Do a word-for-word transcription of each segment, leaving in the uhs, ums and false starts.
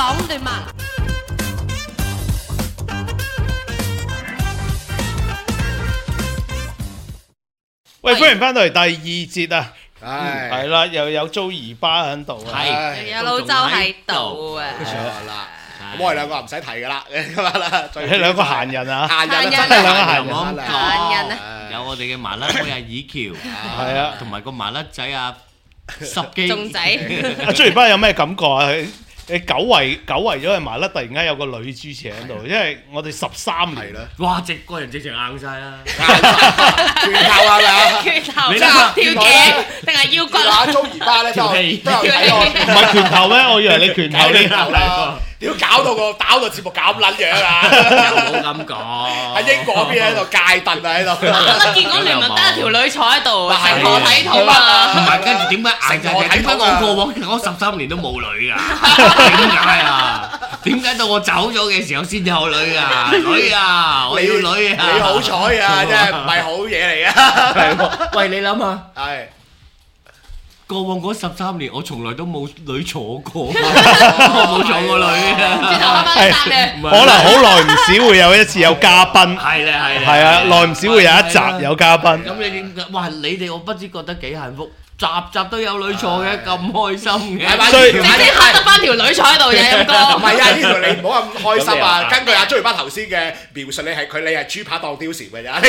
講亂文。 喂，歡迎翻到嚟第二節啊！ 係係啦，又有 Joey 巴喺度啊， 係有老周喺度啊， 係啦。咁我哋兩個唔使提噶啦，咁啊啦， 你兩個閒人啊， 閒人閒人真係兩個閒閒人人， 閒人啊， 有我哋嘅麻甩妹阿以喬， 係啊， 同埋個麻甩仔阿十基。 仲仔， 阿 Joey 巴有咩感覺啊？你久違久違咗嘅麻甩，突然間有個女主持喺度，因為我哋十三年啦， 哇！直個人直情硬晒啦， 拳頭係咪啊？ 拳頭、 你條諗頸定係腰骨阿啊？ Joey 巴咧都有氣都有睇我， 唔係拳頭咩？我以為你拳頭呢頭啦，屌搞到個搞到節目咁撚樣啊！ 冇咁講。 喺英國嗰邊喺度戒凳啊喺度， 我見講聯盟得一條女坐喺度， 係成何體統唔啊！ 係，跟住點解硬晒嘅？點解我過往嗰十三年都冇女㗎？點解啊？點解到我走咗嘅時候先有女啊？女啊！我要女啊！ 你好彩啊！真係唔係好嘢嚟啊！ 係喎，喂，你諗下， 係過往嗰十三年我從來都冇女坐過，我冇坐過女轉頭啊！ 翻返嚟， 可能好耐唔少會有一次有嘉賓， 係咧係咧， 係啊，耐唔少會有一集有嘉賓。 咁你點解？哇！你哋我不知覺得幾幸福，集集都有女坐嘅，咁開心嘅。 係咪？ 所以你先嚇得翻條女坐喺度嘅陰唔哥。 係啊！呢條你唔好咁開心啊！ 咁你又根據阿 Joey 巴頭先嘅描述，你係佢，你係豬扒當貂蟬嘅咋？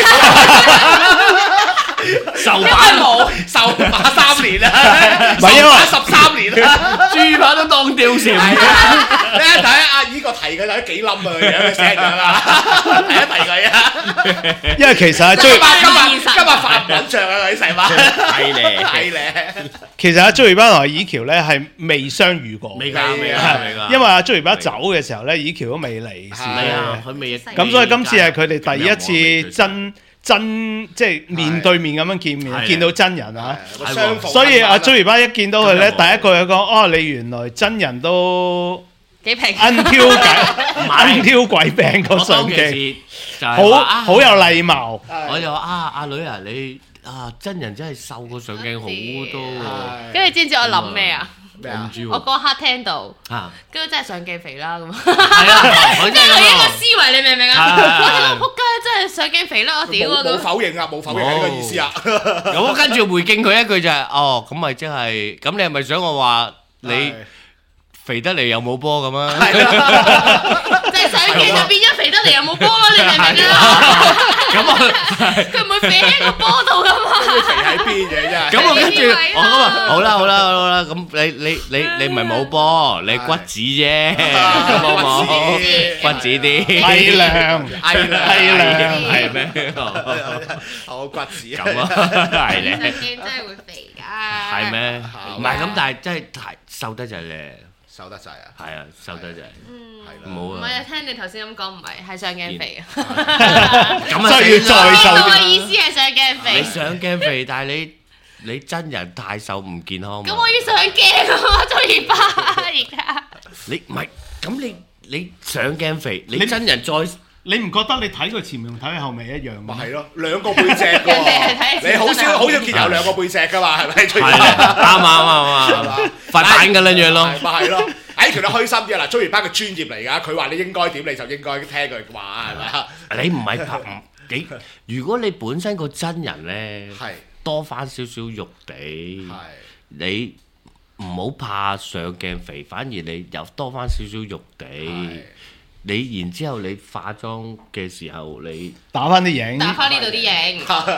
受因為版冇受把三年啦， 唔係因為受把十三年啦。 豬扒都當吊蟬。 係啊！你一睇阿依個提佢就幾冧啊個樣，死人樣啊！提一提佢啊！ 因為其實阿今日 Joey 今日今日發唔緊脹啊！佢成晚係咧係咧， 其實阿 Joey 巴同阿以喬咧係未相遇過， 未㗎未㗎未㗎。 因為阿 Joey 巴走嘅時候咧，以喬都未嚟先係啊，佢未。 咁所以今次係佢哋第一次真真即係面對面咁樣見面， 係見到真人啊！ 個相逢所以阿 Joey 巴一見到佢咧，第真係一句就講：哦，你原來真人都幾平？ 恩挑鬼恩挑鬼病個我相當其機， 時就係好話啊好有禮貌。 我就話啊，阿女啊，你啊真人真係瘦過上鏡好多喎。 跟住知唔知我諗咩啊？ 咩啊我唔？知喎。 我嗰刻聽到， 啊， 跟住真係上鏡肥啦咁。 係啊，佢即係佢一個真係咁思維，你明唔明啊？ 係係係我聽到仆街真係上鏡肥啦，我屌啊冇冇咁。 否認啊，冇否認係呢個意思啊！ 咁我跟住回敬佢一句就係哦，咁咪即係咁，你係咪想我話你肥得嚟又冇波咁啊？ 就係上鏡就變咗肥得嚟又冇波啦，你明唔明啊？ 咁我佢唔會肥喺個波度噶嘛？ 肥喺邊嘅真係。 咁我跟住呢位啊我咁啊，好啦好啦好啦，咁你你你你唔係冇波，你骨子啫，咁好冇？骨子啲， 體諒係啦體諒係咩？ 好骨子咁啊，係咧， 上鏡真係會肥㗎。 係？咩？ 係唔係咁，但係真係太瘦得就係咧， 瘦得滯啊！ 係啊，瘦得就係， 嗯， 係啦， 唔好啊唔係啊，聽你頭先咁講唔係，係上鏡肥啊。 咁啊所以要再呢瘦啲。 個嘅意思係上鏡你肥。 上鏡肥，但係你你真人太瘦唔健康嘛咁我要上鏡啊嘛，中意巴而家。 你唔係咁你你上鏡肥，你真人再你唔覺得你睇佢前面同睇佢後面一樣咩？ 咪係咯，兩個背脊㗎人哋係睇喎，你好少好少見有兩個背脊㗎嘛，係咪？最係啊啱啊啱啊啱啊，發蛋咁樣樣咯。 係咪係咯？哎，其實開心啲啊！嗱，Joey班嘅專業嚟㗎，佢話你應該點你就應該聽佢話，係咪啊？ 你唔係拍唔你，如果你本身個真人咧係多翻少少肉地， 係你唔好怕上鏡肥，反而你又多翻少少肉地。你然之後你化妝嘅時候，你打翻啲影， 打翻呢度啲影。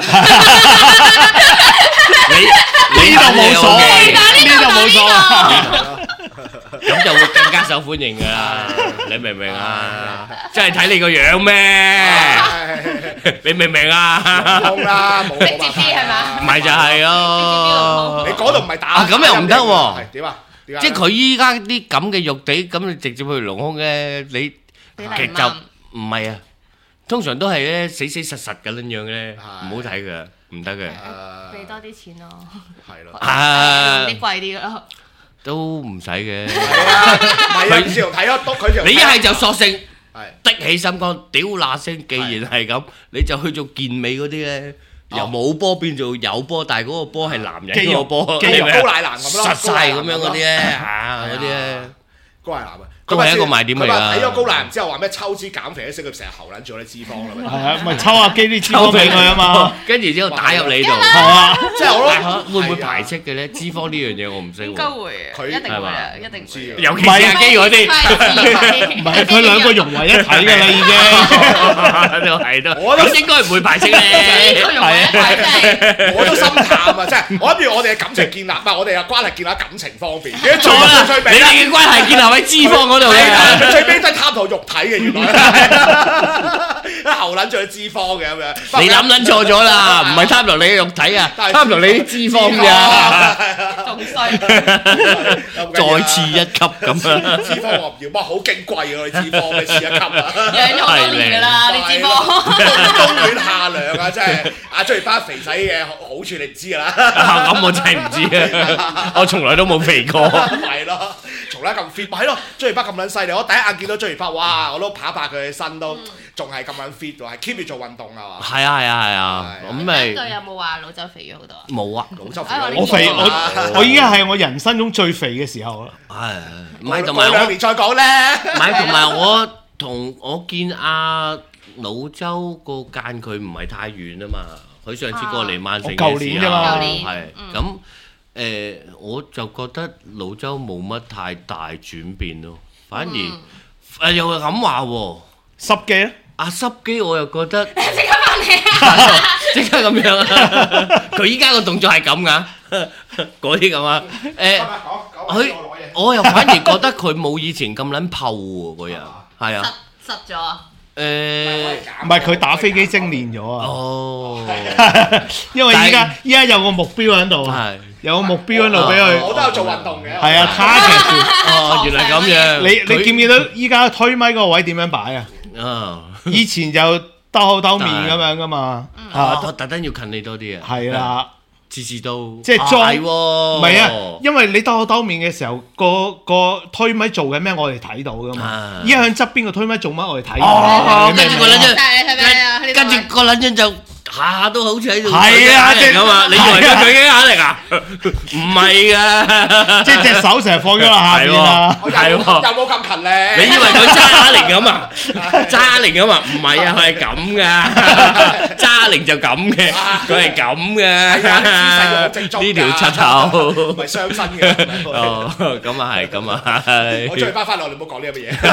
你呢度冇所謂， 呢呢度冇所謂。 咁就會更加受歡迎㗎啦，你明唔明啊？真係睇你個樣咩？你明唔明啊？ 通啦，冇直接冇辦法啲係嘛？ 咪就係咯你，嗰度唔係打啊咁又唔得喎係點啊？點解即係佢依家啲咁嘅肉地，咁你直接去隆胸咧，你俾其實就黎問唔係啊，通常都係咧死死實實咁樣樣咧， 係唔好睇㗎，唔得嘅。 俾多啲錢咯， 係咯， 啊啲貴啲咯。 都唔使嘅。 係啊，唔係啊，自從睇咗督佢就你一係就索性係的起心肝，屌嗱聲，既然係咁，你就去做健美嗰啲咧，由冇波變做有波，但係嗰個波係男人嗰個波， 肌肉高奶男咁咯， 實晒咁樣嗰啲咧，嚇嗰啲咧。 高奶男啊！ 都係一個賣點嚟㗎。 佢話睇咗高冷之後話咩抽脂減肥，識佢成日喉撚住啲脂肪啦。 係啊，咪抽下機啲脂肪俾佢啊嘛。 跟住之後打入你度， 係啊， 即係我但係咯， 會唔會排斥嘅咧？脂肪呢樣嘢我唔識應該喎， 會啊， 佢一定會啊， 係一定會。 尤其是阿基嗰啲， 唔係佢兩個融為一體㗎啦已經。 都係都， 我都咁應該唔會排斥咧。 呢個用一睇真係。 我都心淡啊！即係我諗住我哋嘅感情建立，唔係我哋嘅關係建立喺感情方面。錯錯啦，你哋嘅關係建立喺脂肪嗰度係啊， 嘅。 佢最尾都係貪圖肉體嘅，原來後撚住啲脂肪嘅咁樣。 你諗撚錯咗啦，唔係貪圖你嘅肉體啊，貪圖你啲脂肪咋。 仲衰， 再次一級咁樣。 脂肪我唔要，哇好矜貴喎！你脂肪你次一級啊！ 養咗好多年㗎啦，啲脂肪。 冬暖夏涼啊，真係啊！追班肥仔嘅好處你知㗎啦。 咁我真係唔知啊，我從來都冇肥過。 係咯，從來咁 fit，咪係咯，追完班咁撚犀利，我第一眼見到追完班，哇！我都拍一拍佢嘅身都仲係咁撚 fit 喎，係 keep 住做運動啊嘛。 係啊係啊係啊，咁呢咪對有冇話老周肥咗好多啊？ 冇啊。 老周肥哎我肥我我我依家係我人生中最肥嘅時候啦。 係，唔係同埋我， 過兩年再講咧。 唔係同埋我同我見阿老周個間距唔係太遠啊嘛。佢上次過嚟曼城我舊年啫嘛舊年係咁誒，我就覺得老周冇乜太大轉變咯，反而誒又係咁話喎。 濕機咧， 阿濕機我又覺得即刻翻嚟啊！ 即刻咁樣啊！佢依家個動作係咁噶，嗰啲咁啊誒。佢我又反而覺得佢冇以前咁撚泡喎，個人係啊， 實實咗啊！ 誒唔係佢打飛機精練咗啊。 哦， 因為依家依家有個目標喺度啊， 係有個目標喺度俾佢。 我都有做運動嘅。 係啊，target 住。 哦，原來咁樣。 你你見唔見到依家推咪嗰個位點樣擺啊？ 啊？ 以前就兜口兜面咁樣噶嘛。 啊！我特登要近你多啲啊！ 係啦。 次次都即係裝係喎，唔唔係啊，因為你兜口兜面嘅時候，個個推咪做緊咩，我哋睇到噶嘛啊。 依家向側邊個推咪做乜，我哋睇唔哦到。 跟住個撚樣， 睇睇咩啊？ 跟住個撚樣就下下都好似喺度係啊舉咁啊！你以為佢舉緊啞鈴啊？唔係㗎， 即係隻手成日放咗落下邊啊。 我有係喎有冇咁勤力？ 你以為佢揸啞鈴咁啊？揸啞鈴咁啊？唔係啊，佢係咁噶，揸啞鈴就咁嘅，佢係咁係啊啲姿勢好嘅。 正宗㗎呢條柒頭唔。係傷身嘅。 哦，咁啊係，咁啊係。 我追翻翻嚟，我哋唔好講呢咁嘅嘢。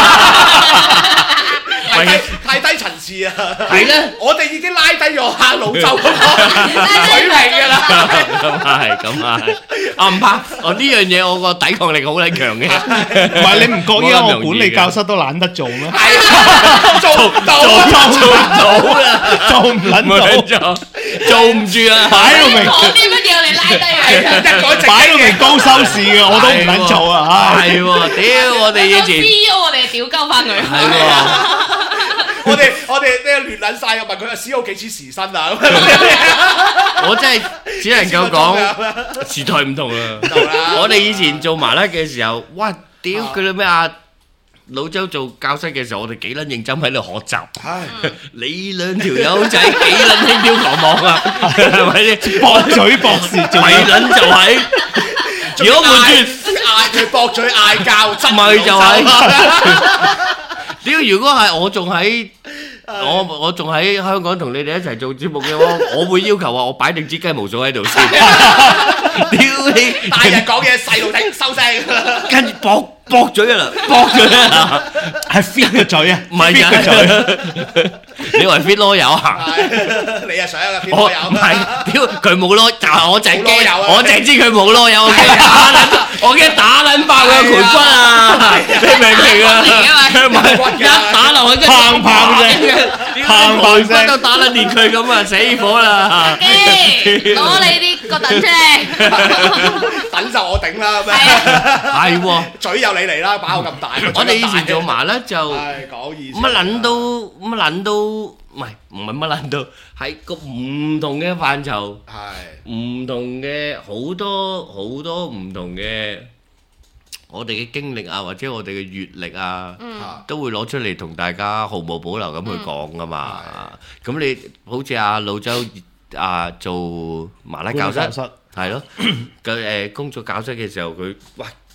係太低太低層次啊！ 係咧， 我哋已經拉低咗下老周嗰個水平㗎啦。 咁啊係，咁啊係。啊唔怕，我呢樣嘢我個抵抗力好撚強嘅。 唔係你唔覺依家我管理教室都懶得做咩？ 係啊，做唔到做啊！ 做唔到啦， 做唔撚冇到， 做，做唔住啊！ 擺到明講啲乜嘢我哋拉低佢啊？ 一改正擺到明高收視嘅，我都唔撚做啊！唉， 係喎，屌我哋以做 C 前 E O 我哋屌鳩翻佢。 係喎。 我哋我哋咩亂撚晒，我問佢阿 C E O 幾錢時薪啊？ 我真係只能夠講時代唔同啦。我哋以前做麻甩嘅時候，哇！屌佢哋咩啊！老周做教室嘅時候，我哋幾撚認真喺度學習。 唉， 你兩條友仔幾撚輕佻狂妄啊？係咪先？ 駁嘴駁舌做咪咩？ 撚就係。如果換轉， 嗌佢駁嘴嗌交，執咪就係。屌！如果係我仲喺我我仲喺香港同你哋一齊做節目嘅話，我會要求話我擺定支雞毛掃喺度先。屌你！ 大人講嘢細路仔收聲。 跟住駁駁嘴啦，駁嘴啦， 係 fit 個嘴啊， 唔係 fit 個嘴。 㗎。你以為 fit 囉柚啊？ 你又想啊？邊我個有？ 唔係，屌佢冇囉，就係我淨係冇囉柚啊驚，我淨係知佢冇囉柚，我驚打撚，我驚打撚爆佢個盤骨啊！你明唔明啊？佢唔係一打落去，跟住砰砰聲屌砰砰聲你盤骨都打撚裂佢咁啊！死火啦！ 誒，攞你啲個等出嚟。 等就我頂啦咁係樣。 係喎， 嘴有你嚟啦，把口咁大。 我哋以前做麻甩就。 唉，講意思。 乜撚都乜撚都唔係唔係乜撚都係個唔同嘅範疇， 係唔同嘅好多好多唔同嘅我哋嘅經歷啊，或者我哋嘅閲歷啊，都會攞出嚟同大家毫無保留咁去講噶嘛。咁你好似阿老周啊做麻甩教室，係咯，佢誒工作教室嘅時候佢喂。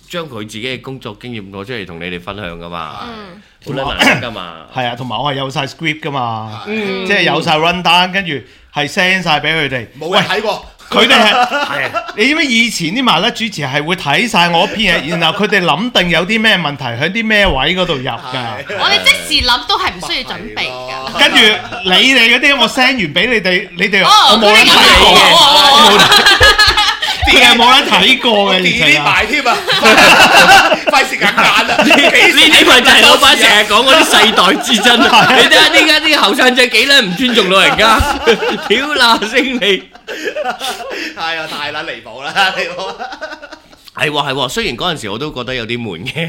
將佢自己嘅工作經驗攞出嚟同你哋分享噶嘛， 嗯， 好撚難得噶嘛。 係啊，同埋我係有晒 script 噶嘛， 嗯即係有晒 run down，跟住係 send 晒俾佢哋。 冇人睇過。 佢哋係係啊，你知唔知以前啲麻甩主持係會睇晒我篇嘢，然後佢哋諗定有啲咩問題喺啲咩位嗰度入㗎。 我哋即時諗都係唔需要準備㗎。 跟住你哋嗰啲我 send 完俾你哋，你哋哦我冇得睇過嘅，我冇得，佢哋冇得睇過嘅，其 delete 實埋添啊，費事緊眼啊！呢呢啲咪就係老闆成日講嗰啲世代之爭啊！你睇下呢家啲後生仔幾撚唔尊重老人家，屌嗱聲你！ 係啊，太撚離譜啦！離譜。 係喎係喎，雖然嗰陣時我都覺得有啲悶嘅。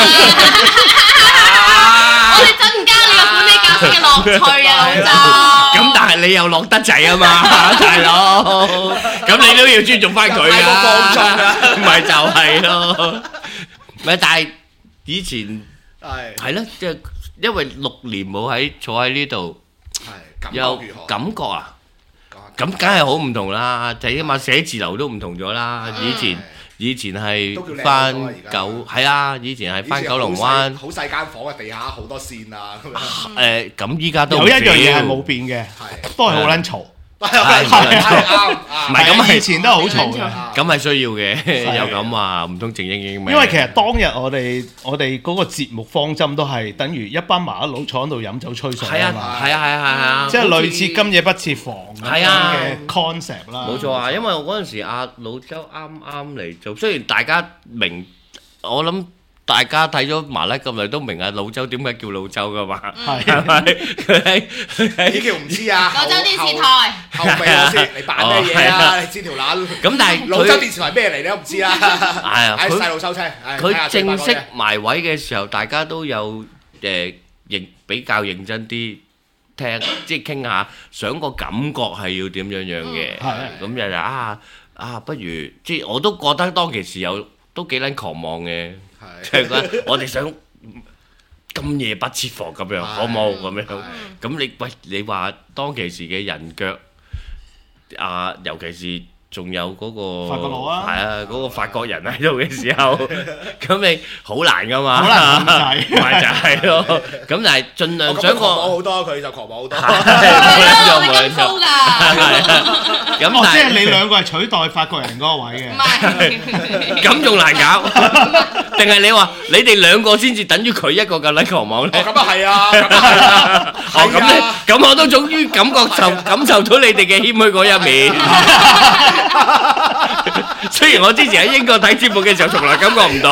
我哋增加呢個管理教師嘅樂趣啊，老周。 咁但係你又落得滯啊嘛，大佬。咁你都要尊重翻佢太過放縱啊， 啊咪就係咯。咪但係以前係係咯，即係因為六年冇喺坐喺呢度， 係感覺有如何？ 感覺啊。 咁咁梗係好唔同啦，就起碼寫字樓都唔同咗啦。以前以前係都叫靚翻好多啊而家九係啊，以前係翻九龍灣。 好細間房嘅地下好多線啊咁樣。 誒咁依家都有一樣嘢係唔冇變嘅， 係都係好撚嘈。 係係啱唔係咁係以前都係好嘈嘅。 啱咁係需要嘅， 係有咁話唔通靜英英咩？ 因為其實當日我哋我哋嗰個節目方針都係等於一班麻甩佬坐喺度飲酒吹水係啊啊嘛， 係啊係啊係啊， 即係類似今夜不設防咁樣係啊嘅 concept 啦。 冇錯啊，因為我嗰陣時阿老周啱啱嚟做，雖然大家明，我諗大家睇咗麻甩咁耐都明阿老周點解叫老周噶嘛， 係係咪？佢喺佢喺呢叫唔知啊！ 老周電視台。 後後尾我先，你扮咩嘢啊？你知條撚？ 咁，但係老周佢電視台咩嚟你都唔知啦。 係啊， 唉， 佢細路收聲。唉睇佢下最八正式卦啫埋位嘅時候，大家都有誒認比較認真啲聽，即係傾下，想個感覺係要點樣樣嘅。 係咁日日啊啊，不如即係我都覺得當其時有都幾撚狂妄嘅，即係覺得我哋想今夜不設防咁樣，好冇咁樣。咁你喂你話當其時嘅人腳啊，尤其是。仲有嗰個法國佬啊係啊，嗰個法國人喺度嘅時候，咁你好難噶嘛， 好難控制咪就係咯。咁但係盡量想我咁狂妄個， 好多，佢就狂妄好多。 係咯，我哋跟風㗎。 咁哦，即係但係你兩個係取代法國人嗰個位嘅唔。係。 咁仲難搞，定係你話你哋兩個先至等於佢一個咁撚狂妄咧？ 哦，咁啊係啊，咁啊係啊。 哦，咁咧，咁我都終於感覺受感受到你哋嘅謙虛嗰一面。雖然我之前喺英國睇節目嘅時候，從來感覺唔到，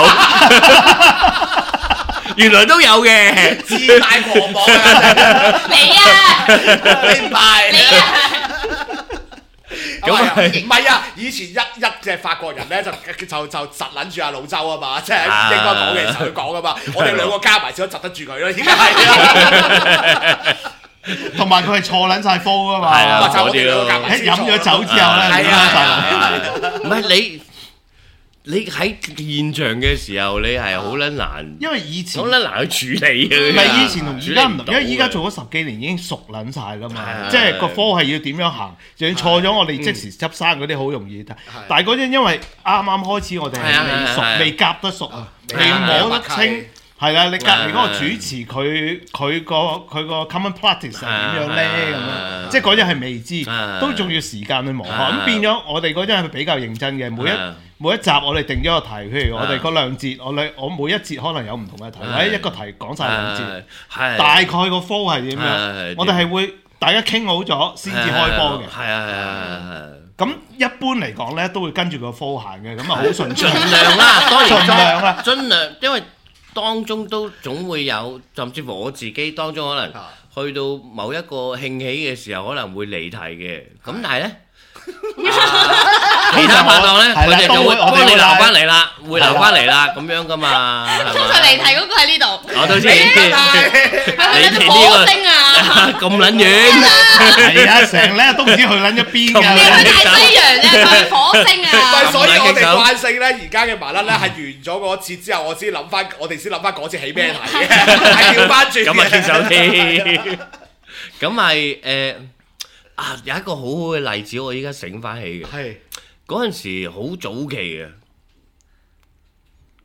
原來都有嘅。 自大狂妄啊！ 你啊， 你唔係你啊， 咁啊，唔係啊！以前一一隻法國人咧就就就窒撚住阿老周啊嘛，即係應該講嘅時候佢講啊嘛，我哋兩個加埋先都窒得住佢咯，而家係啊。 同埋佢係錯撚晒科噶嘛， 係啊就我哋兩個夾埋一飲咗酒之後咧， 係啊係啊係啊。 唔係你，你喺現場嘅時候，你係好撚難， 因為以前好撚難去處理嘅。 唔係以前同而家唔同，因為依家做做咗十幾年已經熟撚晒啦嘛， 係即係個科係要點樣行，就算錯咗我哋即時執生嗰啲好容易，但係嗰陣因為啱啱開始我哋係未熟，未夾得熟啊，未摸得清。係啦，你隔離嗰個主持佢佢個佢個 common practice 係點樣咧咁樣，即係嗰陣係未知，都仲要時間去磨合。咁變咗我哋嗰陣係比較認真嘅，每一每一集我哋定咗個題，譬如我哋嗰兩節，我兩我每一節可能有唔同嘅題，或者一個題講晒兩節，大概個 flow 係點樣，我哋係會大家傾好咗先至開波嘅。 係啊係啊係啊！ 咁一般嚟講咧，都會跟住個 flow 行嘅，咁啊好順暢。 盡量啦，當然盡量啦， 盡量，因為當中都總會有，甚至乎我自己當中可能去到某一個興起嘅時候，可能會離題嘅。咁但係咧，其他拍檔咧，佢哋就會幫你留翻嚟啦，會留翻嚟啦，咁樣噶嘛，係通常嘛？ 離題嗰個喺呢度。 我都知， 係咪火星啊？ 咁撚遠， 係啊，成咧都唔知去撚咗邊㗎。 你去大西洋啫，去火星啊！ 所以我哋慣性咧，而家嘅麻甩咧係完咗嗰節之後，我先諗翻，我哋先諗翻嗰節起咩題嘅，係調翻轉嘅。 咁啊，傾手添。咁係誒啊，有一個好好嘅例子，我依家醒翻起嘅。 係嗰陣時好早期嘅，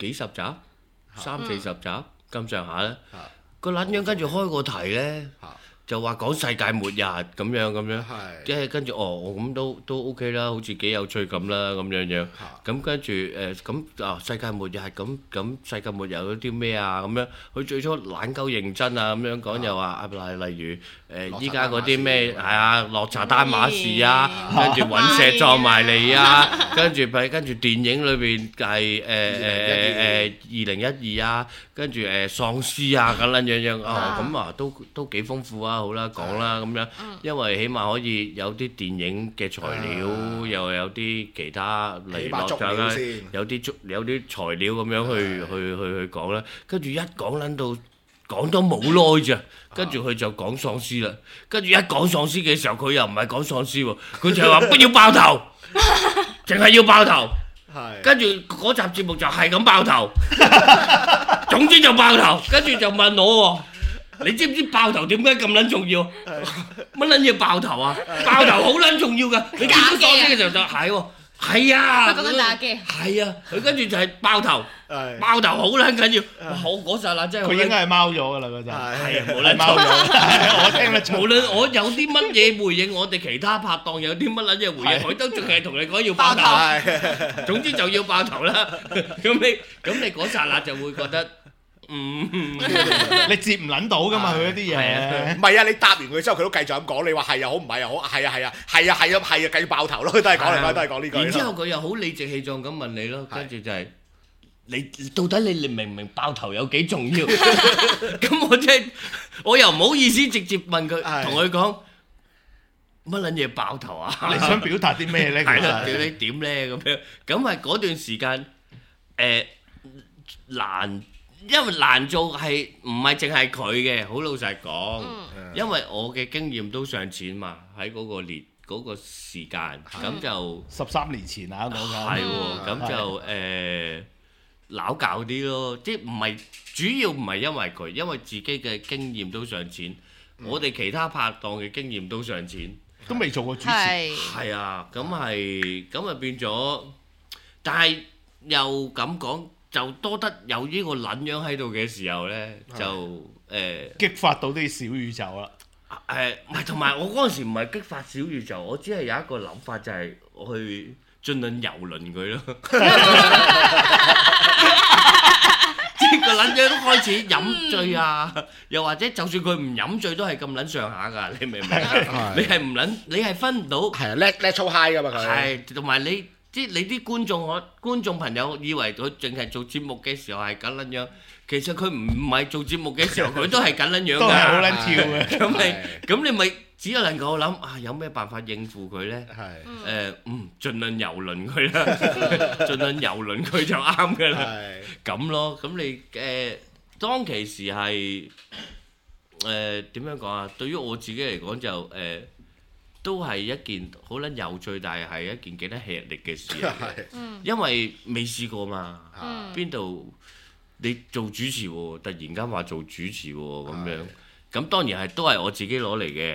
幾十集，三四十集咁上下咧。個撚樣跟住開個題咧，就話講世界末日咁樣咁樣，即係跟住哦，我咁都都 OK 啦，好似幾有趣咁啦咁樣樣。咁跟住誒咁啊世界末日咁咁世界末日有啲咩啊咁樣？佢最初懶鳩認真啊咁樣講，又話啊例例如誒依家嗰啲咩係啊落查丹馬士啊，跟住隕石撞埋嚟啊，跟住咪跟住電影裏邊係誒誒誒誒二零一二啊，跟住誒喪屍啊咁撚樣樣啊咁啊都都幾豐富啊！好啦，講啦咁樣，因為起碼可以有啲電影嘅材料，又有啲其他嚟落咗啦，有啲足有啲材料咁樣去去去去講啦。跟住一講撚到講都冇耐咋，跟住佢就講喪屍啦。跟住一講喪屍嘅時候，佢又唔係講喪屍喎，佢就係話不要爆頭，淨係要爆頭。跟住嗰集節目就係咁爆頭，總之就爆頭。跟住就問我喎。你知唔知爆頭點解咁撚重要？乜撚嘢爆頭啊？爆頭好撚重要㗎！你見到喪屍嘅時候就係喎，係啊！ 佢講緊打機。 係啊，佢跟住就係爆頭，爆頭好撚緊要。我嗰剎那真係佢應該係貓咗㗎啦嗰陣。 係啊，冇撚貓咗。我聽得無論我有啲乜嘢回應，我哋其他拍檔有啲乜撚嘢回應，佢都仲係同你講要爆頭。總之就要爆頭啦。咁你咁你嗰剎那就會覺得。嗯， 你接唔撚到噶嘛佢嗰啲嘢， 唔係啊！你答完佢之後，佢都繼續咁講。你話係又好，唔係又好，係啊係啊係啊係啊係啊，繼續爆頭咯，都係講嚟講，都係講呢句。 然之後佢又好理直氣壯咁問你咯，跟住就係你到底你你明唔明爆頭有幾重要？咁我即係我又唔好意思直接問佢，同佢講乜撚嘢爆頭啊？ 你想表達啲咩咧？ 係啦，屌你點咧咁樣？咁係嗰段時間誒難。因為難做係唔係淨係佢嘅，好老實講，嗯、因為我嘅經驗都尚淺嘛，喺嗰個年嗰、嗰個時間，咁、嗯、就十三年前啊，我講係喎，咁就誒撈教啲咯，即係唔係主要唔係因為佢，因為自己嘅經驗都尚淺，嗯、我哋其他拍檔嘅經驗都尚淺， 都未做過主持， 係啊，咁係咁啊變咗，但係又咁講。就多得有呢個撚樣喺度嘅時候咧，就誒激發到啲小宇宙啦。 誒唔係，同埋我嗰陣時唔係激發小宇宙，我只係有一個諗法，就係我去盡量遊輪佢咯。即係個撚樣都開始飲醉啊，又或者就算佢唔飲醉都係咁撚上下㗎，你明唔明？你係唔撚，你係分唔到。係啊，叻叻粗 high 㗎嘛佢。係，同埋你。即係你啲觀眾可觀眾朋友以為佢淨係做節目嘅時候係咁撚樣，其實佢唔唔係做節目嘅時候佢都係咁撚樣㗎， 都係好撚跳嘅。 咁你咁你咪只有能夠諗啊，有咩辦法應付佢咧？係誒嗯，盡量遊輪佢啦，盡量遊輪佢就啱㗎啦。咁咯，咁你誒當其時係誒點樣講啊？對於我自己嚟講就誒。都係一件好撚有趣，但係係一件幾得吃力嘅事嚟嘅，因為未試過嘛。邊度你做主持喎？突然間話做主持喎咁樣，咁當然係都係我自己攞嚟嘅，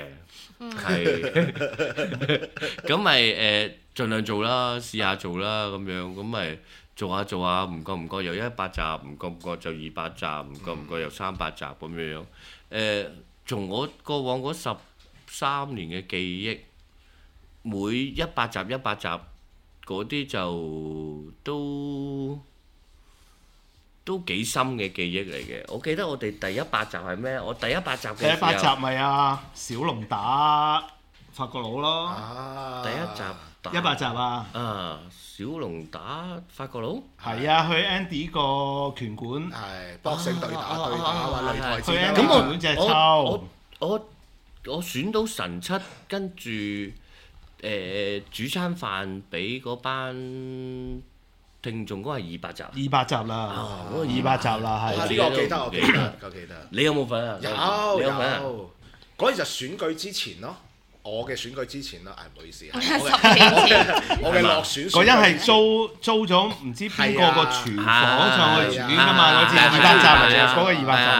係咁咪誒盡量做啦，試下做啦咁樣，咁咪做下做下，唔覺唔覺又一百集，唔覺唔覺就二百集，唔覺唔覺又三百集咁樣樣。誒，從我過往嗰十三年嘅記憶，每一百集一百集嗰啲就都都幾深嘅記憶嚟嘅。我記得我哋第一百集係咩？我第一百集嘅時候，第一百集咪啊小龍打法國佬咯。 啊！第一集一百集啊！ 啊！小龍打法國佬。 係啊，去 Andy 個拳館。 係搏勝對打對打啊！擂台戰。 咁我我我我。我選到神七，跟住誒煮餐飯俾嗰班聽眾，嗰係二百集。二百集啦，嗰個二百集啦，係。 呢個我記得，我記得，我記得。 你有冇份啊？ 有有。嗰陣就選舉之前咯，我嘅選舉之前咯，誒唔好意思。十年前。 我嘅落選。 嗰陣係租租咗唔知邊個個廚房上去煮㗎嘛？嗰次二百集嚟嘅，嗰個二百集嚟嘅。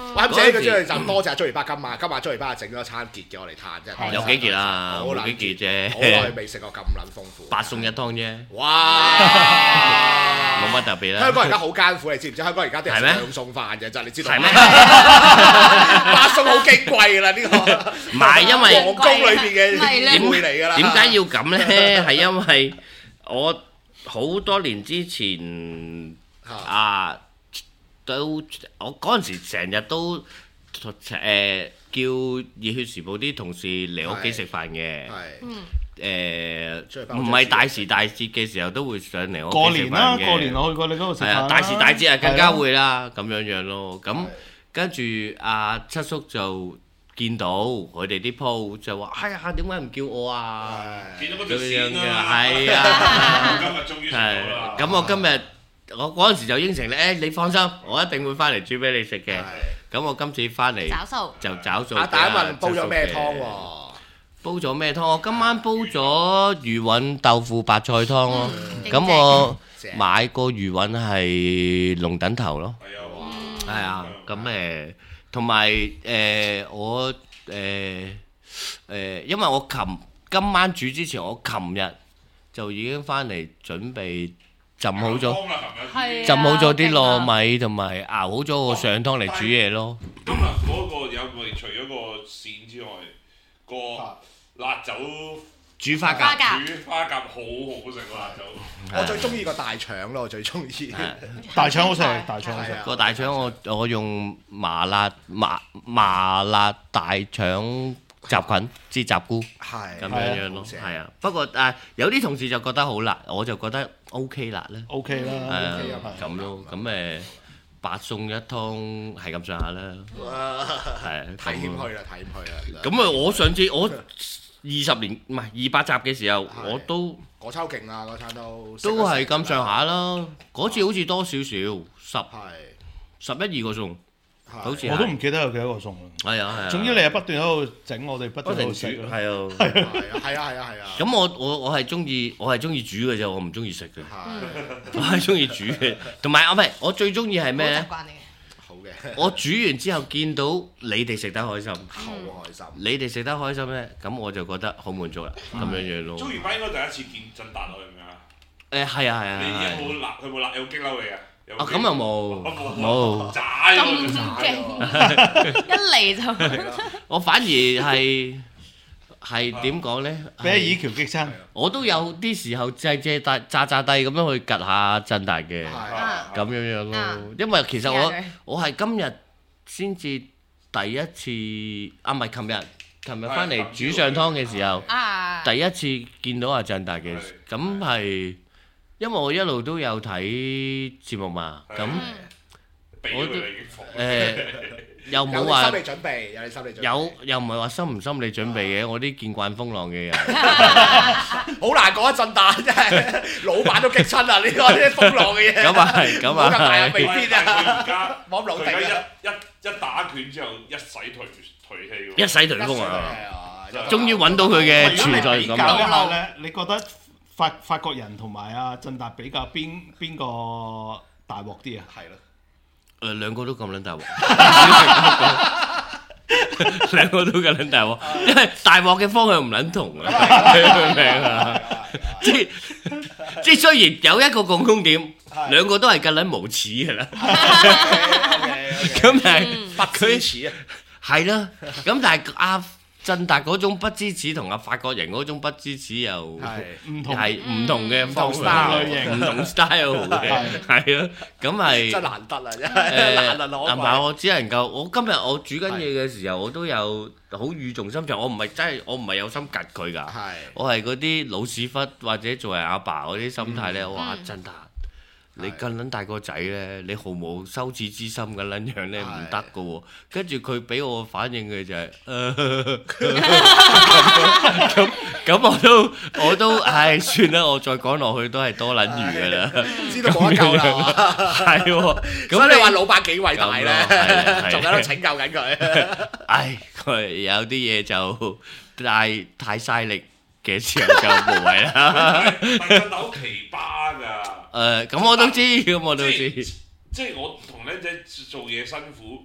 哇！咁寫咗之後就多謝鍾怡巴今晚，今晚鍾怡巴整咗餐傑嘅我哋嘆啫。 有幾傑啊？冇幾傑啫。 好耐未食過咁撚豐富。 八餸一湯啫。 哇！ 冇乜特別啦。 香港而家好艱苦，你知唔知？香港而家啲人食兩餸飯嘅啫，你知道係咩？ 八餸好矜貴㗎啦，呢個唔係因為皇宮裏邊嘅宴會嚟㗎啦。 點解要咁咧？係因為我好多年之前啊，都我嗰陣時成日都誒叫熱血時報啲同事嚟屋企食飯嘅。誒唔係大時大節嘅時候都會上嚟我屋企食飯嘅。過年啦，過年我去過你嗰度食飯啦。係啊，大時大節啊更加會啦，咁樣樣咯。咁跟住阿七叔就見到佢哋啲鋪就話：哎呀，點解唔叫我啊？ 見到嗰條線啊！ 係啊， 今日終於食到啦。 咁我今日我嗰陣時就應承你，誒你放心，我一定會翻嚟煮俾你食嘅。咁我今次翻嚟找數就找數。 阿大問煲咗咩湯喎？ 煲咗咩湯？我今晚煲咗魚雲豆腐白菜湯咯。咁我買個魚雲係龍躉頭咯。係啊，咁誒。同埋誒我誒誒，因為我琴今晚煮之前，我琴日就已經翻嚟準備浸好咗，浸好咗啲糯米同埋熬好咗個上湯嚟煮嘢咯。 今日嗰個有冇除咗個鱔之外，個辣酒煮花甲， 煮花甲好好食喎辣酒。 我最中意個大腸咯，我最中意。 大腸好食，大腸好食。 個大腸我我用麻辣麻麻辣大腸雜菌之雜菇，係咁樣樣咯，係啊。不過誒有啲同事就覺得好辣，我就覺得 OK 辣咧。 OK 啦， 係啊，咁咯。咁誒八餸一湯係咁上下啦。係太謙虛啦，太謙虛啦。 咁啊，我上次我。二十年唔係二百集嘅時候，我都嗰餐勁啊！嗰餐都都係咁上下啦。嗰次好似多少少十十一二個餸，好似我都唔記得有幾多個餸啦。 係啊係啊。 總之你係不斷喺度整，我哋不斷喺度食。係啊係啊係啊係啊係啊。 咁我我我係中意我係中意煮嘅啫，我唔中意食嘅。我係中意煮嘅，同埋我唔係我最中意係咩咧？我煮完之後見到你哋食得開心， 好開心。 你哋食得開心咧，咁我就覺得好滿足啦，咁樣樣咯。 鍾如斌應該第一次見振達係咪啊？ 誒係啊係啊。 你有冇辣？佢冇辣，有激嬲你啊？ 啊咁又冇冇。 渣咁勁，一嚟就。 我反而係係點講咧？ 俾以橋激親。 我都有啲時候借借大炸炸地咁樣去趌下振達嘅。咁樣樣咯，因為其實我我係今日先至第一次啊，唔係琴日，琴日翻嚟煮上湯嘅時候，第一次見到阿振達嘅，咁係因為我一路都有睇節目嘛，咁我都誒又冇話有你心理準備，有你心理準備， 有又唔係話心唔心理準備嘅，我啲見慣風浪嘅人， 好難講一陣打，真係老闆都激親啊！呢個啲風浪嘅嘢， 咁啊係，咁啊係， 未必啊！ 而家冇咁老定啊！一一一打拳之後，一洗頹頹氣喎， 一洗頹風啊！終於揾到佢嘅存在感啦！ 咧，你覺得法法國人同埋阿振達比較邊邊個大鑊啲啊？係咯。 誒兩個都咁撚大鑊，兩個都咁撚大鑊，因為大鑊嘅方向唔撚同啊，明唔明啊？即係即係雖然有一個共通點，兩個都係咁撚無恥嘅啦。咁但係不知恥啊，係啦。咁但係阿振達嗰種不知恥同阿法國人嗰種不知恥又唔同，係唔同嘅方向類型，唔同 style 嘅，係咯。咁係真難得啊！真係難啊攞。 唔係我只能夠，我今日我煮緊嘢嘅時候，我都有好語重心長。我唔係真係，我唔係有心趌佢㗎。我係嗰啲老屎忽或者作為阿爸嗰啲心態咧，我話振達。你咁撚大個仔咧，你毫無羞恥之心嘅撚樣咧，唔得嘅喎。跟住佢俾我反應嘅就係，咁咁我都我都唉算啦，我再講落去都係多撚餘嘅啦。 知道冇得救啦， 係喎。 咁你話老闆幾偉大咧？仲喺度拯救緊佢。 唉，佢有啲嘢就太太嘥力嘅時候就無謂啦。 振達好奇葩㗎。 誒咁我都知，咁我都知。 即係我同僆仔做嘢辛苦，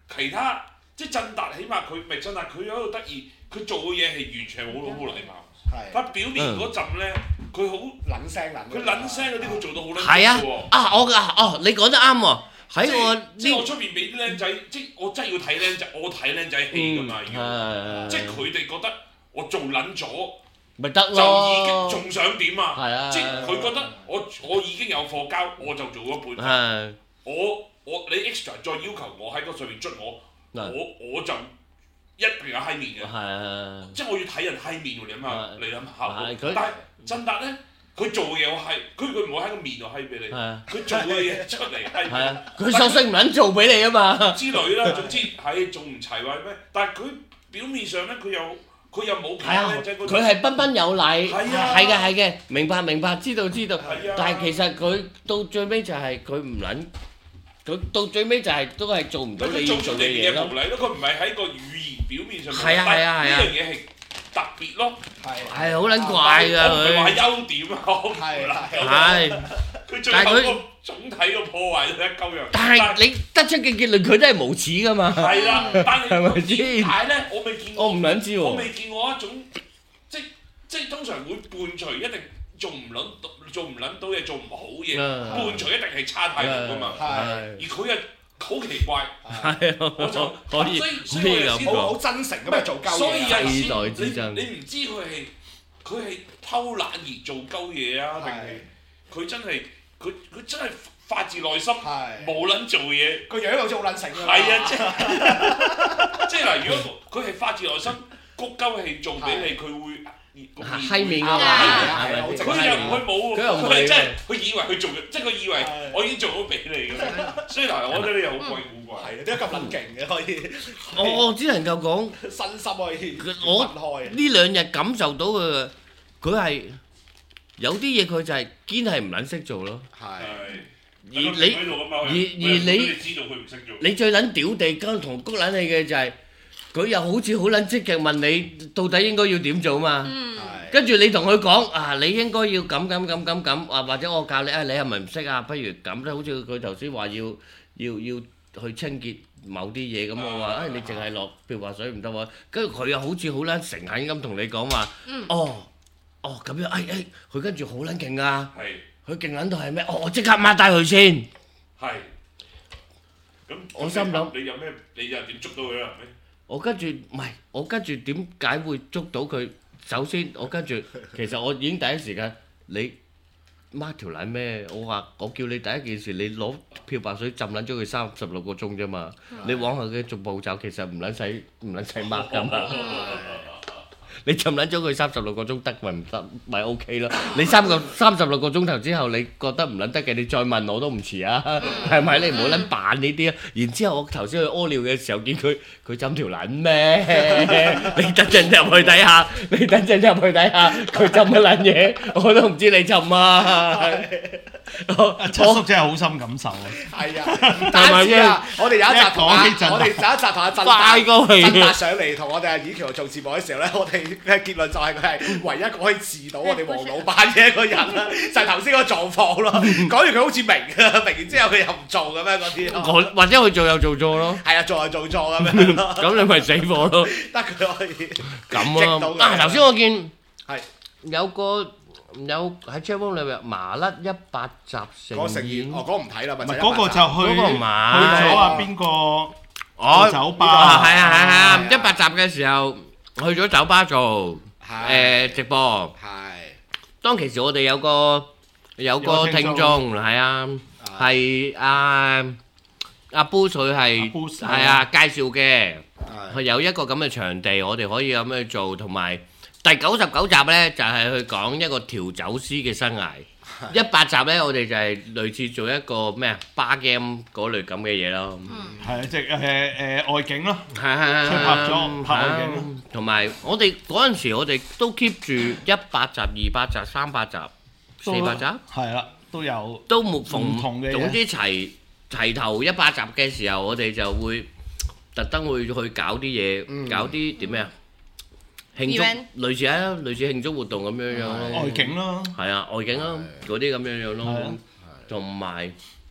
其他即係振達，起碼佢咪振達，佢有一個得意，佢做嘅嘢係完全冇好冇禮貌。係。但表面嗰陣咧，佢好撚聲撚。佢撚聲嗰啲，佢做到好撚係啊！啊，我啊哦，你講得啱喎。喺我即係我出邊俾啲僆仔，即係我真係要睇僆仔，我睇僆仔戲㗎嘛要。即係佢哋覺得我做撚咗。 咪得咯， 就已經仲想點啊？ 係啊， 即係佢覺得我我已經有貨交，我就做咗半份。我我你 extra 再要求我喺個上面捽我，我我就一定有閪面嘅。係即係我要睇人閪面喎，你諗下，你諗下。但係振達咧，佢做嘅嘢我閪，佢佢唔會喺個面度閪俾你，佢做嘅嘢出嚟閪。係啊，佢索性唔撚做俾你啊嘛。 之類啦，總之係仲唔齊或者咩？但係佢表面上咧，佢有。佢又冇係啊，佢係彬彬有禮，係嘅係嘅，明白明白，知道知道。但係其實佢到最尾就係佢唔撚，佢到最尾就係都係做唔到你要做嘅嘢咯。 佢唔係喺個語言表面上面， 係啊係啊係啊， 呢樣嘢係特別咯。係係好撚怪㗎佢。 我唔係話優點啊，係係。佢最後個總體個破壞都一鳩樣。 但係你得出嘅結論，佢都係無恥㗎嘛。 係啦，但係係咪先？ 但係咧，我未見過。 我唔撚知喎。 我未見過一種，即即通常會伴隨一定做唔撚做唔撚到嘢，做唔好嘢，伴隨一定係差態度㗎嘛。係。而佢又好奇怪。係啊。我就可以。所以所以我先好真誠咁樣做鳩嘢。所以有時你你唔知佢係佢係偷懶而做鳩嘢啊，定係佢真係？佢佢真係發自內心，冇撚做嘢，個樣好似好撚成㗎。係啊，即係即係嗱，如果佢係發自內心谷鳩氣做俾你，佢會閪面㗎嘛。 佢又唔會冇喎，佢係真係佢以為佢做嘅，即係佢以為我已經做咗俾你咁。所以嗱，我覺得你又好鬼古怪。係啊，點解咁撚勁嘅可以？ 我我只能夠講身心可以分開。呢兩日感受到佢，佢係。有啲嘢佢就係堅係唔撚識做咯，係。而你而而你你最撚屌地跟同谷撚氣嘅就係佢又好似好撚積極問你到底應該要點做嘛，跟住你同佢講啊，你應該要咁咁咁咁咁啊，或者我教你啊，你係咪唔識啊？不如咁咧，好似佢頭先話要要要去清潔某啲嘢咁，我話誒你淨係落漂白水唔得喎，跟住佢又好似好撚誠懇咁同你講話，哦。哦咁樣，誒誒，佢跟住好撚勁啊！係，佢勁撚到係咩？哦，我即刻抹低佢先。係。咁我心諗，你有咩？你又點捉到佢啊？我跟住唔係，我跟住點解會捉到佢？首先，我跟住其實我已經第一時間，你抹條撚咩？我話我叫你第一件事，你攞漂白水浸撚咗佢三十六個鐘啫嘛。你往後嘅逐步走，其實唔撚使唔撚使抹㗎嘛。你浸撚咗佢三十六個鐘得咪唔得咪 OK 咯？你三個三十六個鐘頭之後你覺得唔撚得嘅，你再問我都唔遲啊，係咪？你唔好撚扮呢啲啊！然之後我頭先去屙尿嘅時候見佢佢浸條撚咩？你等陣入去睇下，你等陣入去睇下佢浸乜撚嘢，我都唔知你浸啊！ 阿七叔真係好深感受啊！ 係啊，唔單止啊，我哋有一集同阿我哋有一集同阿振達振達上嚟同我哋阿以喬做節目嘅時候咧，我哋嘅結論就係佢係唯一一個可以治到我哋黃老闆嘅一個人啦，就係頭先嗰個狀況咯。講完佢好似明啊，明完之後佢又唔做咁樣嗰啲咯。 或者佢做又做錯咯。係啊，做又做錯咁樣咯。 咁你咪死火咯。 得佢可以咁啊！啊，頭先我見係有個。有喺 Chatroom 裏邊麻甩一百集成演， 哦嗰個唔睇啦，唔係嗰個就去去咗啊邊個？ 哦酒吧， 係啊係啊！一百集嘅時候去咗酒吧做誒直播，係當其時我哋有個有個聽眾係啊係阿阿 Bruce 佢係係啊介紹嘅，佢有一個咁嘅場地，我哋可以咁樣做，同埋。第九十九集咧就係去講一個調酒師嘅生涯，一百集咧我哋就係類似做一個咩啊 bar game 嗰類咁嘅嘢咯。係啊，即係誒誒外景咯，係係係，拍咗拍外景。同埋我哋嗰陣時，我哋都 keep 住一百集、二百集、三百集、四百集，係啦，都有都冇唔同嘅。總之齊齊頭一百集嘅時候，我哋就會特登會去搞啲嘢，搞啲點咩啊？慶祝類似啊，類似慶祝活動咁樣樣咯，外景咯，係啊，外景咯，嗰啲咁樣樣咯，同埋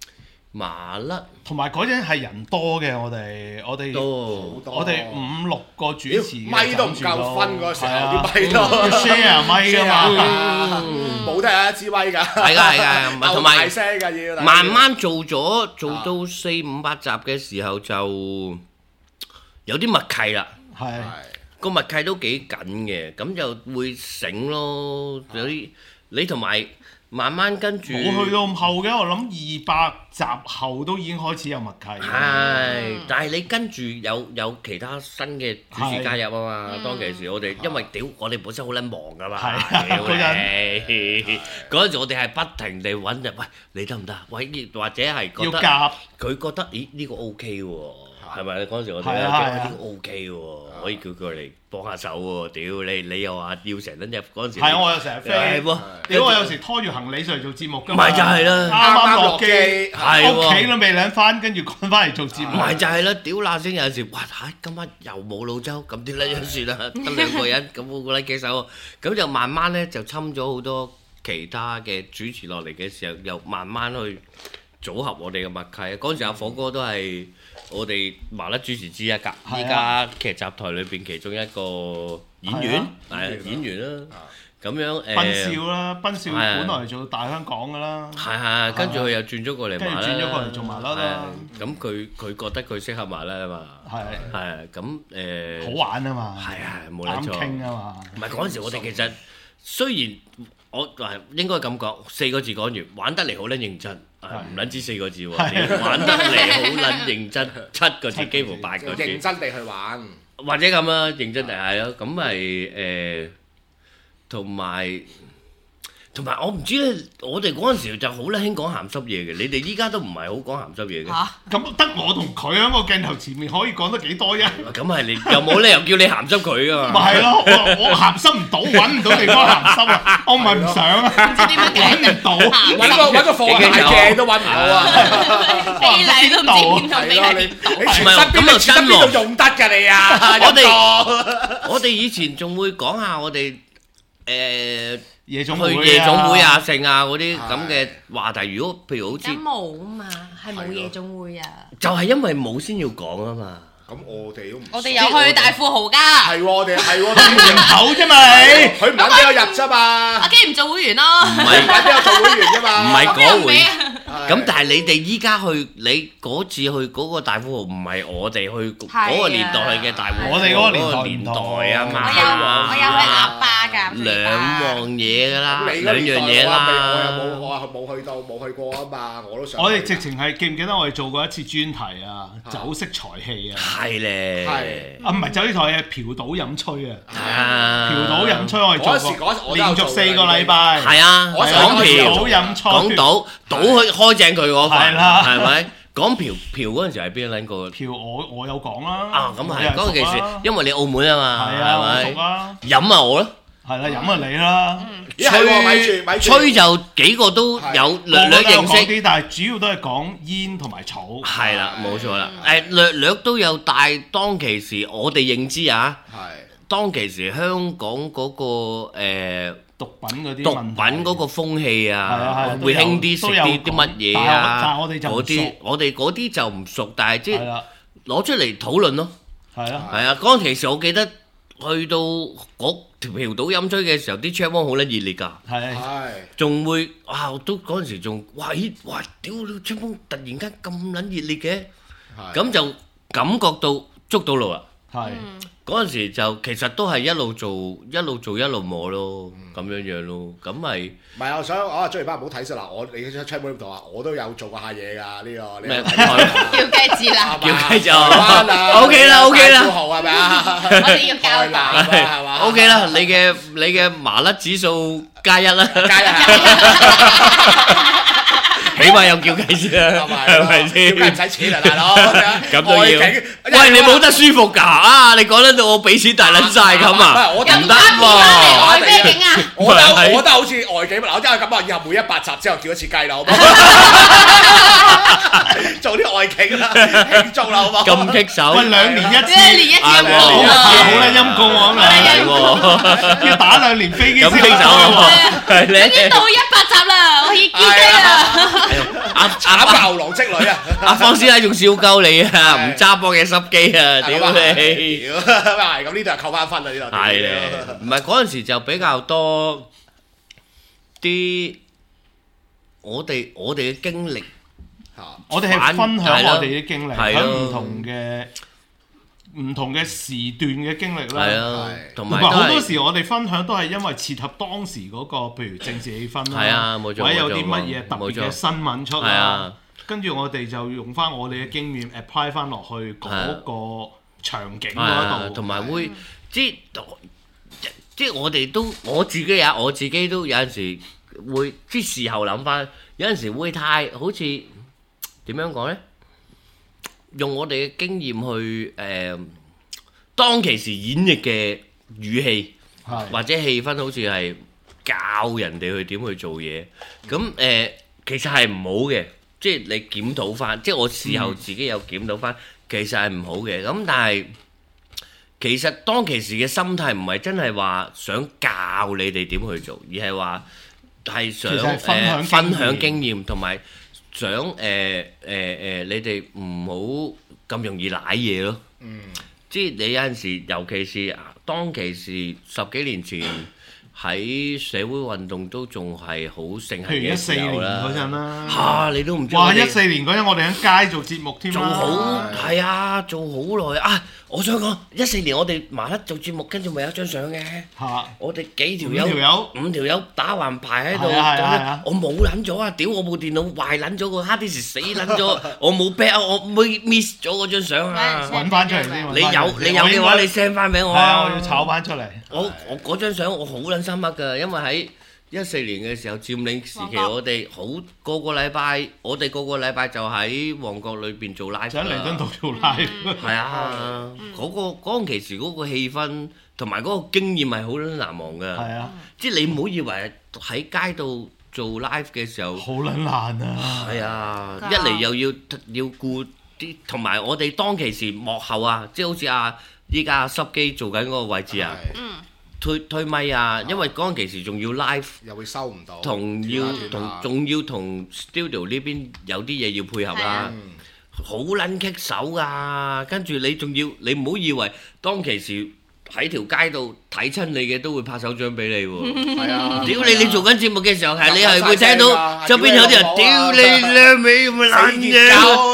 麻甩， 同埋嗰陣係人多嘅，我哋我哋多我哋五六個主持， 咪都唔夠分嗰時候，啲咪都要 share 咪㗎嘛， 冇得有一支咪㗎， 係㗎係㗎，同埋大聲㗎要。 慢慢做咗做到四五百集嘅時候就有啲默契啦， 係個默契都幾緊嘅，咁就會醒咯，有啲你同埋。慢慢跟住， 冇去到咁後嘅，我諗二百集後都已經開始有默契。 係，但係你跟住有有其他新嘅主持加入啊嘛。當其時我哋因為屌我哋本身好撚忙噶嘛，屌你嗰陣時我哋係不停地揾人，喂你得唔得？喂或者係覺得佢覺得咦呢個 OK 喎，係咪？嗰陣時我哋呢個 OK 喎，可以叫佢嚟幫下手喎。屌你你又話要成撚日嗰陣時， 係啊我又成日飛喎。屌我有時拖住行李上嚟做節目㗎嘛， 咪就係啦， 啱啱落機， 係屋企都未領翻，跟住趕翻嚟做節目。 咪就係啦，屌嗱聲有陣時，哇嚇今晚又冇老周，咁點咧？算啦，得兩個人，咁我覺得幾手，咁就慢慢咧就侵咗好多其他嘅主持落嚟嘅時候，又慢慢去組合我哋嘅默契。嗰陣時阿火哥都係我哋麻甩主持之一㗎，依家劇集台裏邊其中一個演員，係演員啦。咁樣誒， 賓少啦，賓少本來做大香港㗎啦， 係係，跟住佢又轉咗過嚟麻甩， 轉咗過嚟做麻甩啦。 咁佢佢覺得佢適合麻甩啊嘛，係係咁誒， 好玩啊嘛， 係係冇得錯， 傾啊嘛。 唔係嗰陣時我哋其實雖然我係應該咁講，四個字講完，玩得嚟好撚認真，唔撚知四個字喎，玩得嚟好撚認真，七個字幾乎八個字， 認真地去玩， 或者咁啦，認真地係咯，咁咪誒。同埋同埋我唔知咧，我哋嗰陣時就好撚興講鹹濕嘢嘅，你哋依家都唔係好講鹹濕嘢嘅。嚇， 咁得我同佢喺個鏡頭前面可以講得幾多啫？ 咁係你又冇理由叫你鹹濕佢噶嘛？ 咪係咯，我我鹹濕唔到，揾唔到地方鹹濕啊！我唔係唔想啊， 唔知點樣揾唔到， 揾個揾個放大鏡都揾唔到啊！ 非禮都唔知邊度俾你， 你全身邊你全身邊度用得㗎你啊！ 我哋我哋以前仲會講下我哋。誒夜總會夜總會啊、剩啊嗰啲咁嘅話題，如果譬如好似冇啊嘛，係冇夜總會啊， 就係因為冇先要講啊嘛。 咁我哋都唔， 我哋有去大富豪㗎， 係喎，我哋係喎， 都唔認口啫嘛你， 佢唔肯俾我入啫嘛， 阿基唔做會員咯， 唔係唔肯俾我做會員啫嘛， 唔係嗰回。咁但係你哋依家去，你嗰次去嗰個大富豪，唔係我哋去嗰個年代去嘅大富豪， 我哋嗰個年代啊嘛。 我有我有去鴨巴㗎， 兩樣嘢㗎啦， 你兩樣嘢啦。 我又冇，我又冇去到，冇去過啊嘛，我都想。 我哋直情係記唔記得我哋做過一次專題啊？酒色財氣啊！ 係咧， 啊唔係酒色財氣，嫖賭飲吹啊！ 啊， 嫖賭飲吹我哋做過，連續四個禮拜。 係啊，講嫖賭飲吹， 講賭賭去開正佢嗰份， 係啦， 係咪？講嫖嫖嗰陣時係邊撚個？ 嫖我我有講啦。 啊咁係嗰陣時，因為你澳門啊嘛， 係啊，我熟啊。 飲啊我咯。 係啦，飲啊你啦。 吹吹就幾個都有略略認識， 但係主要都係講煙同埋草。 係啦，冇錯啦。誒略略都有，但係當其時我哋認知啊，當其時香港嗰個誒毒品嗰啲毒品嗰個風氣啊，會興啲食啲啲乜嘢啊，嗰啲我哋嗰啲就唔熟，但係即係攞出嚟討論咯。 係啊， 係啊，嗰陣其實我記得去到嗰條嫖賭飲吹嘅時候，啲 chat room 好撚熱烈㗎， 係， 仲會哇都嗰陣時仲哇咦哇屌你 chat room 突然間咁撚熱烈嘅，咁就感覺到捉到路啦。 係嗰陣時就其實都係一路做一路做一路摸咯，咁樣樣咯，咁咪唔係我想我話追完班唔好睇先嗱，我你嘅 check 冇度啊，我都有做過下嘢㗎呢個咩？ 叫雞子啦， 叫雞就 OK 啦 OK 啦， 富豪係咪啊？ 我哋要交代係嘛 OK 啦，你嘅你嘅麻甩指數加一啦， 加一起碼有叫雞先啦，係咪先？ 唔使錢啊，大佬！ 咁都要。喂，你冇得舒服㗎啊！你講得到我俾錢大撚晒咁啊？ 唔得喎！ 外咩景啊？ 我覺得我覺得好似外景嗱，我真係咁啊！以後每一百集之後叫一次雞啦，好冇？做啲外景啦，慶祝啦，好冇？ 咁棘手， 喂，兩年一次， 一年一次啊咁好啊！ 撚陰公喎咁係樣，要打兩年飛機先咁棘手喎，係已經咧。 到一百集啦，我要叫雞啦！ 阿慘牛郎織女啊！ 阿方師奶仲笑鳩你啊，唔揸波嘅濕機啊，屌咁啊你！ 係咁呢度係扣翻分啊！呢度係咧，唔係嗰陣時就比較多啲我哋我哋嘅經歷， 我哋係分享我哋啲經歷係咯喺唔同嘅唔同嘅時段嘅經歷係啦。 啊，同同埋埋都係好多時我哋分享都係因為切合當時嗰個譬如政治氣氛啦， 係啊，冇錯或者有啲冇錯乜嘢特別冇錯嘅新聞出啦係啊， 跟住我哋就用翻我哋嘅經驗 apply 翻落去嗰個場景係啊嗰度， 同埋會即即係我哋都我自己啊，我自己都有陣時會即係事後諗翻，有陣時會太好似點樣講咧？用我哋嘅經驗去誒、呃、當其時演繹嘅語氣係或者氣氛，好似係教人哋去點去做嘢。咁誒、呃、其實係唔好嘅，即係你檢討翻，即係我事後自己有檢討翻，其實係唔好嘅。咁但係其實當其時嘅心態唔係真係話想教你哋點去做，而係話係想其實係分享誒分享經驗，同埋想誒誒誒你哋唔好咁容易舐嘢咯。 嗯， 即係你有陣時，尤其是當其時十幾年前喺社會運動都仲係好盛行譬如一嘅四年時候啦。 嗰陣啦， 嚇你都唔知哇！ 我哋一四年嗰陣我哋喺街做節目添做啦， 好係啊，做好耐啊！我想講一四年我哋麻甩做節目，跟住咪有張相嘅。 嚇我哋幾條五友， 條友五條友打橫排喺度。 係啊係啊係啊我冇撚咗啊！屌我部電腦壞撚咗，個 hard disk 死撚咗，我冇 back，我冇 miss 咗嗰張相啊！ 揾翻出嚟先。 你有你有嘅話，你 send 翻俾我係啊，我要炒翻出嚟。 我我嗰張相我好撚深刻㗎，因為喺一四年嘅時候佔領時期，我哋好個個禮拜，我哋個個禮拜就喺旺角裏邊做 live。 喺彌敦道做 live。 係啊，嗰個嗰陣其時嗰個氣氛同埋嗰個經驗係好撚難忘㗎。 係啊， 即係你唔好以為喺街度做 live 嘅時候， 好撚難啊！ 係啊，一嚟又要要顧啲，同埋我哋當其時幕後啊，即係好似啊依家阿濕機做緊嗰個位置啊。推推咪啊，因為嗰陣其時仲要 live， 又會收唔到， 同要同仲要同 studio 呢邊有啲嘢要配合啦，好撚棘手噶。跟住你仲要，你唔好以為當其時喺條街度睇親你嘅都會拍手掌俾你喎。 係啊！ 屌你！你做緊節目嘅時候係你係會聽到側邊有啲人屌你兩尾咁嘅撚嘢，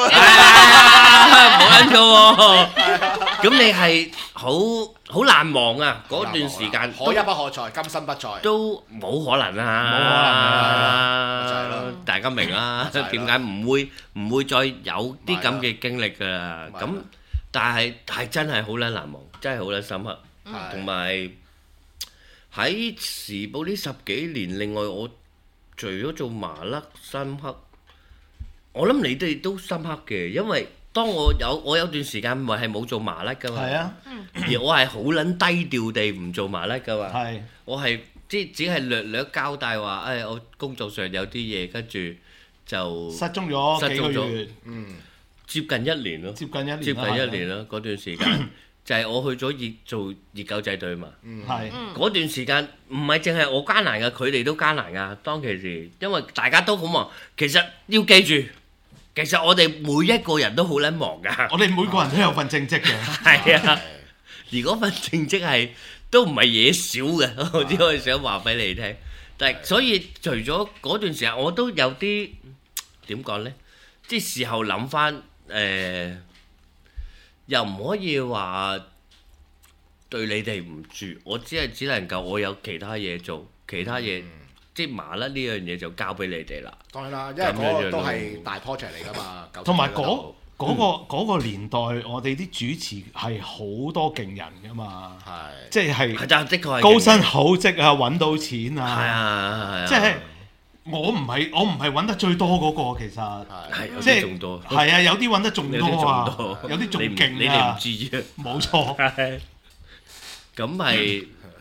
冇撚錯喎。咁你係好好難忘啊！嗰段時間可一不可再，今生不再， 都冇可能啊！ 冇可能啊就係咯大家明啦， 就係咯點解唔會唔會再有啲咁嘅經歷㗎啦？咁但係係真係好撚難忘，真係好撚深刻，同埋喺時報呢十幾年，另外我除咗做麻甩深刻，我諗你哋都深刻嘅，因為當我有我有段時間唔係係冇做麻甩㗎嘛， 係啊， 而我係好撚低調地唔做麻甩㗎嘛， 係我係即係只係略略交代話，誒我工作上有啲嘢，跟住就失蹤咗幾個月， 嗯， 接近一年咯， 接近一年啦， 接近一年啦，嗰段時間就係我去咗熱做熱狗仔隊嘛， 係嗰段時間唔係淨係我艱難㗎，佢哋都艱難㗎。當其時，因為大家都好忙，其實要記住，其實我哋每一個人都好撚忙㗎。 我哋每個人都有份正職嘅， 係啊，而嗰份正職係都唔係嘢少嘅，我只可以想話俾你聽。但係所以除咗嗰段時間，我都有啲點講呢？即係事後諗翻誒。又唔可以話對你哋唔住，我只係只能夠我有其他嘢做，其他嘢、嗯、即係麻甩呢樣嘢就交俾你哋啦。 當然啦，因為嗰個都係大 project 嚟㗎嘛。 同埋嗰嗰個嗰個年代，我哋啲主持係好多勁人㗎嘛，係即係係的確係高薪厚職啊，揾到錢啊， 係啊， 即係。我唔係我唔係揾得最多嗰個，其實係即係仲多， 係啊，有啲揾得仲多啊，有啲仲勁啊， 你哋唔知啫， 冇錯。 咁係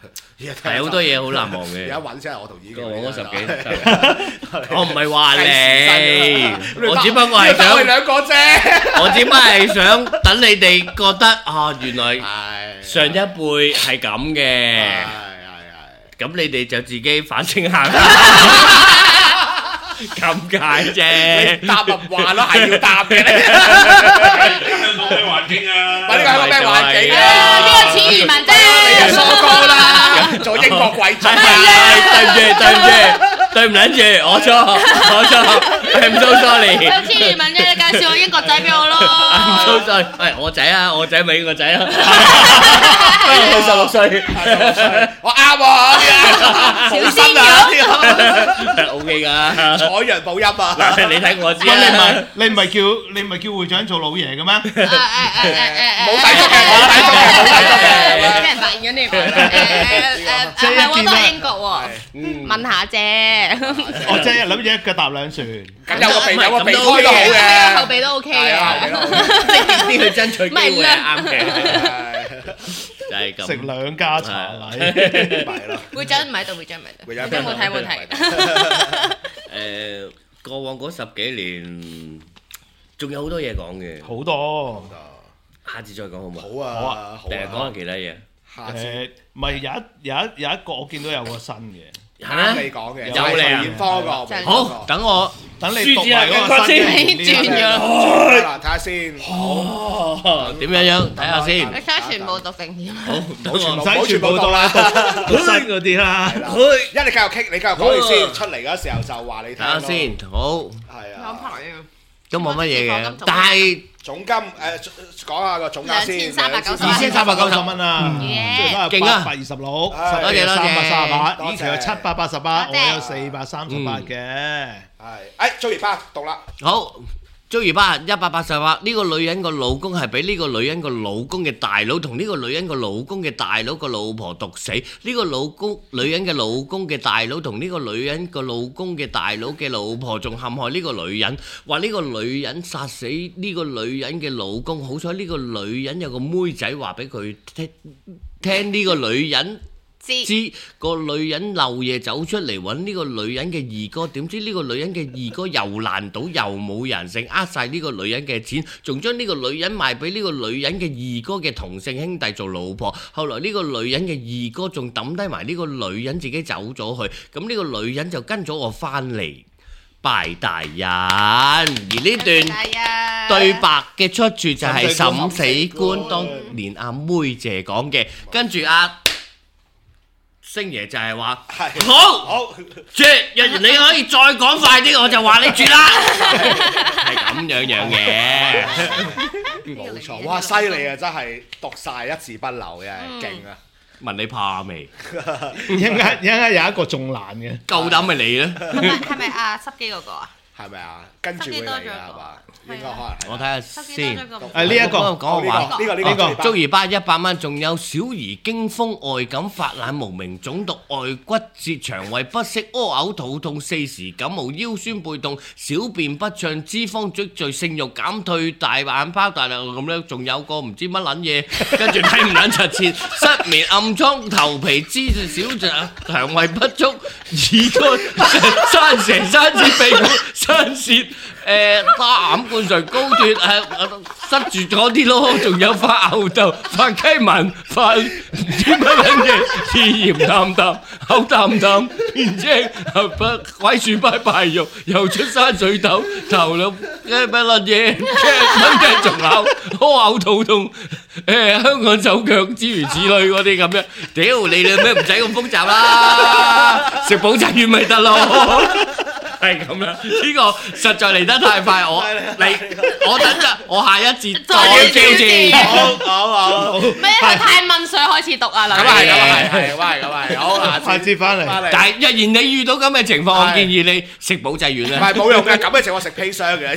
係好多嘢好難忘嘅。 而家揾先係我同依個。 我嗰十幾，我唔係話你，我只不過係想， 我哋兩個啫。 我只不過係想等你哋覺得啊，原來上一輩係咁嘅，咁你哋就自己反省下啦。咁解啫， 答咪唔話咯，係要答嘅。 香港咩環境啊？ 呢個香港咩環境啊？ 呢個似移民啫， 你又疏高啦，做英國貴族。 對唔住，對唔住，對唔撚住，我錯，我錯，I'm so sorry。 似移民啫，你介紹個英國仔俾我咯。 I'm so sorry，喂，我仔啊，我仔咪英國仔啊，佢十六歲， 我啱喎， 小鮮肉 ，O K 㗎， 採陽補陰啊！ 你睇我知咁你唔啊。 係你唔係叫你唔係叫會長做老爺嘅咩？ 誒誒誒誒誒， 冇抵觸嘅，冇抵觸嘅，冇抵觸嘅。 俾人發現咗你。誒誒誒誒，係我都係英國喎，問下啫。 我即係諗住一腳踏兩船。 咁有個鼻有個鼻開都好係啊， 嘅， 後備都 OK 嘅。 啲去爭取機會係啱嘅，就係咁。 食兩家茶禮， 係咯。 會長唔喺度，會長唔喺度， 會長會長冇睇冇睇。 誒，過往嗰十幾年，仲有好多嘢講嘅， 好多。 下次再講好唔好？ 好啊， 好啊， 好定係講下啊。 其他嘢？ 下次誒，唔係有一有一有一個我見到有個新嘅， 啱你講嘅， 有就係你啊梅艷芳嗰個。 好，等我等你讀埋嗰個新先嘅已經轉咗。 嗱，睇下先。 哦點樣樣睇下先。 你睇下全部讀定點？ 好，等冇全我部冇全部讀啦。 讀新嗰啲啦。 一你繼續傾，你繼續講你先。出嚟嗰時候就話你睇睇下先。好， 係啊。 都冇乜嘢嘅，但係總金誒講下個總價先。 兩千三百九十二千三百九十蚊啊！ 耶最多係八百二十六， 多謝多謝三百三十八， 多謝以前有七百八十八，我多謝有四百三十八嘅。 係，誒租完班讀啦。 好。租魚巴一百八十八，呢個女人個老公係俾呢個女人個老公嘅大佬同呢個女人個老公嘅大佬個老婆毒死。呢個老公女人嘅老公嘅大佬同呢個女人個老公嘅大佬嘅老婆仲陷害呢個女人，話呢個女人殺死呢個女人嘅老公。好彩呢個女人有個妹仔話俾佢聽，聽呢個女人知個女人漏夜走出嚟揾呢個女人嘅二哥，點知呢個女人嘅二哥又爛賭又冇人性，呃晒呢個女人嘅錢，仲將呢個女人賣俾呢個女人嘅二哥嘅同性兄弟做老婆。後來呢個女人嘅二哥仲抌低埋呢個女人自己走咗去，咁呢個女人就跟咗我翻嚟拜大人。而呢段對白嘅出處就係審死官當年阿妹姐講嘅，跟住阿星爺就係話：好，好，絕！若然你可以再講快啲，我就話你絕啦。係咁樣樣嘅， 冇錯，哇！犀利啊，真係讀晒一字不漏嘅，勁啊！ 問你怕未？ 一陣間一陣間有一個仲難嘅， 夠膽咪你啦！ 係咪係咪啊？濕機嗰個啊？ 係咪啊？跟住會嚟㗎係嘛？應該可能係。 我睇下先。 誒呢一個講個話， 呢個呢個租兒巴一百蚊，仲有小兒驚風外感發冷無名腫毒外骨折腸胃不適屙嘔肚痛四時感冒腰酸背痛小便不暢脂肪積聚性慾減退大眼泡大量咁樣，仲有個唔知乜撚嘢，跟住睇唔撚實切失眠暗瘡頭皮脂小腸腸胃不足耳朵生蛇生子鼻骨生舌誒打膽灌水高脱誒塞住咗啲咯，仲有發吽豆、發雞紋、發唔知乜撚嘢，刺炎淡淡、口淡淡、面青、不鬼樹拜拜肉，又出山水痘、頭兩誒乜撚嘢，蚊雞仲咬、屙嘔肚痛、誒香港手腳諸如此類嗰啲咁樣，屌你哋咩唔使咁複雜啦，食保濟丸咪得咯。係咁啦，呢個實在嚟得太快，我你我等陣，我下一節再挑戰。 好好好， 咩？佢太問水開始讀啊！ 咁係咁係係，咁係咁係，好下下次翻嚟。 但係若然你遇到咁嘅情況，我建議你食保濟丸啦。 唔係冇用嘅，咁嘅情況食砒霜嘅，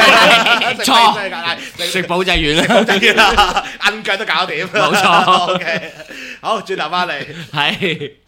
錯，食保濟丸啦， 保濟丸啦，摁腳都搞掂。 冇錯。 OK，好，轉頭翻嚟。 係。